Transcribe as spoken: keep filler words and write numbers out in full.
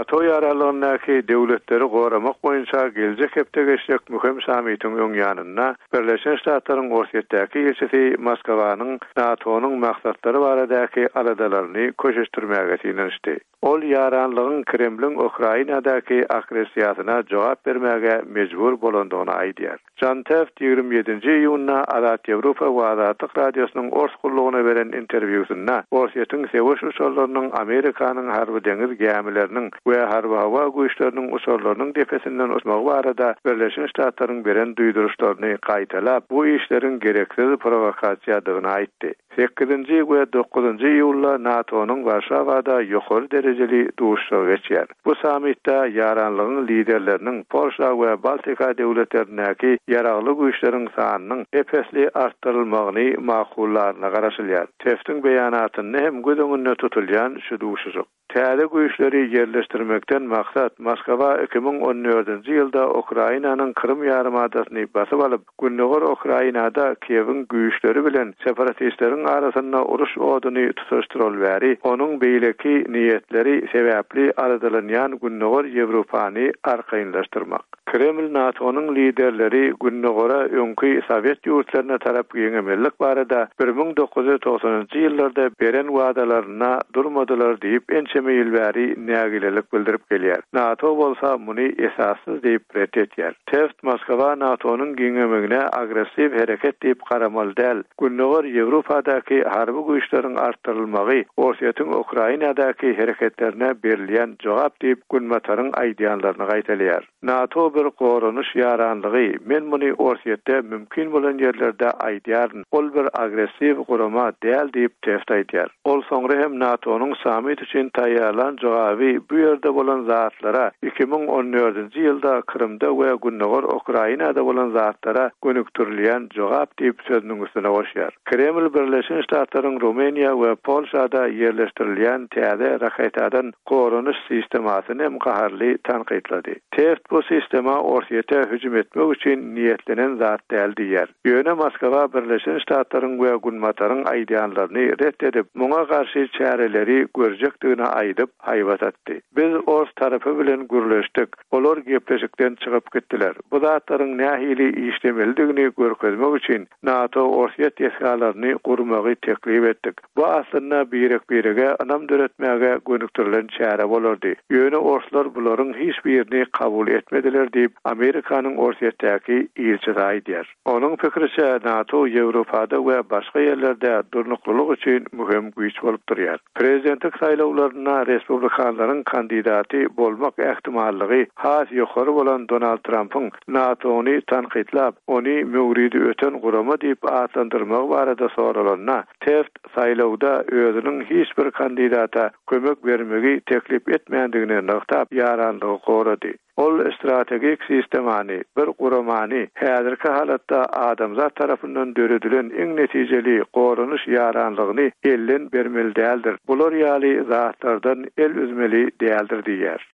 NATO yararlarındaki devletleri goramak boyunça gelecek hepde geçecek mühim samitin öň ýanyna Birleşen Ştatlaryň Orsetdäki elçisi Moskwanyň NATO'nun maksatları baradaky aladalaryny köşeşdirmäge tiňişdi. Ol yaranlygyň Kremliň Ukrainadaky agressiýasyna jogap bermäge mejbur bolandygyny aýdýar. Jantev ýigirme ýedinji iýunda Adat Ýewropa we Adatlyk radiosynyň Orsgullygyna beren interwýusynda Orsetdiň sewiş uçurlarynyň Amerikanyň harby deňiz gämileriniň we harby hawa güýçleriniň uçurlarynyň defesinden uçmagy barada Birleşen Ştatlaryň beren duýduruşlaryny gaýtalap bu işleriň gereksiz provokasiýadygyny aýtdy. sekizinji we dokuzunji iýulda NATO'nun Warşawada ýokary derejeli duşuşy geçýär. Bu samitda yaranlygyň liderleriniň Polşa we Baltika döwletlerindäki yaragly güýçleriň sanynyň epesli artdyrylmagyny maqullaryna garaşylýar. Teftiň beýanatyny hem gödüňünde tutulýan şu duşuşyk. Täze güýçleri yerleşdirmekden maksat Moskwa iki bin on dördünji ýylda Ukrainanyň Krym ýarymadasyny basyp alyp, günnäger Ukrainada Kiýewiň güýçleri bilen separatistleriň arasynda uruş oduny tutuşdyrylýary, onuň beýleki niýetleri sebäpli aralanýan günnäger Ýewropany arkaýynlaşdyrmak. Kreml NATO'nun liderleri günnägera öňki Sowet ýurtlaryna tarap ýeňemellik barada bir bin dokuz yüz togsanjy ýyllarda beren wagdalaryna durmadylar diýip ençeme ýylbäri nägilelik bildirip gelýär. NATO bolsa muny esassız diýip ret etýär. Teft Moskwa NATO'nun giňemegine agressiv hereket diýip garamaly däl. Günnäger Ýewropadaky harby güýçleriň artdyrylmagy, Orsetdiň Ukrainadaky hereketlerine berilýän jogap diýip günmataryň aýdýanlaryny gaýtalýar. NATO bir gorunuş yaranlygy, men muny Orsetde mümkin bolan ýerlerde aýdýaryn, ol bir agressiv gorama däl diýip teft aýdýar. Ol soňra hem NATO'nun samit üçin taýýarlan jogaby bu ýerde bolan zatlara iki bin on dördünji ýylda Krymda we günnäger Ukrainada bolan zatlara gönükdirilýän jogap diýip sözüniň üstüne goşýar. Kreml Birleşen Ştatlaryň Rumeniýa we Polşada yerleşdirilýän täze raketadan gorunuş sistemasyny hem gaharly tanqidlady. Teft bu sistema Orsetde hüjüm etmek üçin niýetlenen zat däl diýer. Ýöne Moskwa Birleşen Ştatlaryň we günmataryň aýdýanlaryny ret edip, muňa garşy çäreleri görjekdigini aýdyp haýbat etdi. Biz Ors tarapy bilen gürleşdik. Olar gepleşikden çykyp gitdiler. Bu zatlaryň nähili işlemelidigini görkezmek üçin NATO Orset ýetkalaryny gurmagy teklip etdik. Bu aslynda birek birege anam döretmäge gönüktirilen çäre bolardy. Ýöne Orslar bularyň hiç birini kabul etmediler diýip Amerikanyň Orsetdäki elçisi aýdýar. Onuň pikiriçe NATO Ýewropada we başga ýerlerde durnuklyk üçin mühim güýç bolup durýar. Prezidentlik saýlawlaryna Respublikanlaryň kandidaty bolmak ähtimallygy has ýokary bolan Donald Trump'yň NATO'ny tanqidlap, ony möwridi öten gurama diýip atlandyrmak barada soralanyna teft saýlawda özüniň hiç bir kandidata kömek bermegi teklip etmeýändigini nykdap ýaranlygy gorady. Ol strategik sistemany, bir guramany, häzirki halatda adamzat tarapyndan döredilen iň netijeli gorunuş ýaranlygyny elden bermeli däldir. Bular ýaly zatlardan el üzmeli däldir diýer.